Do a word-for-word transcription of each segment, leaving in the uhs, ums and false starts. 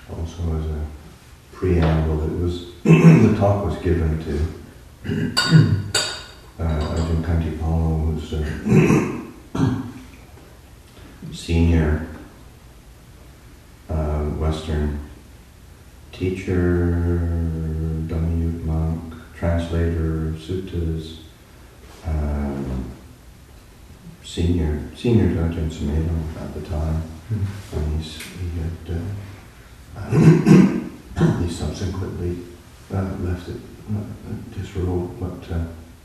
also as a preamble, it was the talk was given to uh, Ajahn Kantipalo, who's a senior uh, Western teacher, Dhammayut monk, translator of suttas, um, senior senior to Ajahn Sumedho at the time, mm-hmm. and he's, he had uh, he subsequently uh, left it uh, this role, but uh,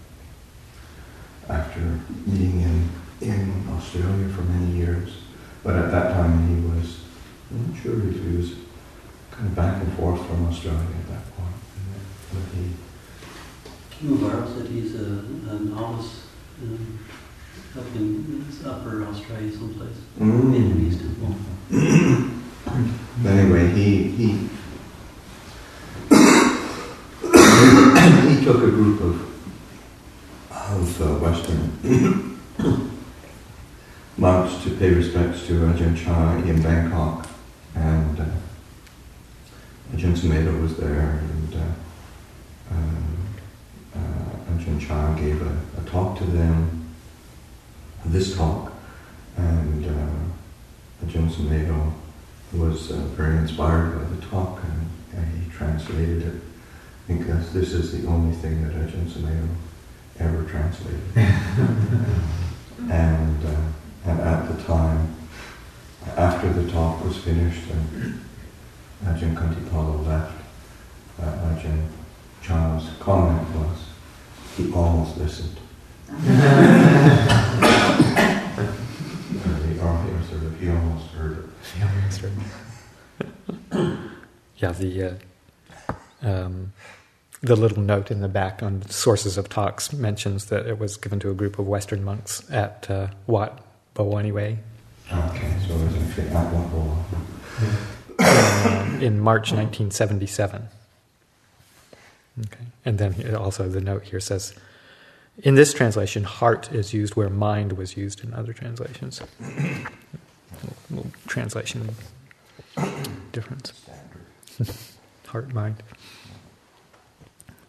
after being in in Australia for many years, but at that time he was, I'm not sure if he was kind of back and forth from Australia at that point. But he Mubarak said he's a, a novice um, up in upper Australia someplace, mm. in East Temple. Anyway, he he he took a group of of uh, Western monks to pay respects to Ajahn Chah in Bangkok, and uh, Ajahn Sumedho was there, and uh, uh, uh, Ajahn Chah gave a, a talk to them, this talk, and uh, Ajahn Sumedho was uh, very inspired by the talk, and, and he translated it, because this is the only thing that Ajahn Sumedho ever translated. and, uh, and at the time, after the talk was finished and Ajahn Kantipalo left, uh, Ajahn Chah's comment was, he almost listened. or, he, or, or sort of, he almost heard it. He almost heard it. Yeah, the uh, um, the little note in the back on sources of talks mentions that it was given to a group of Western monks at uh, Wat Bawaniway. Okay, so it was in at Wat Bawaniway. Uh, in March nineteen seventy-seven. Okay, and then he, also the note here says, in this translation, heart is used where mind was used in other translations. little, little translation difference. Heart, mind.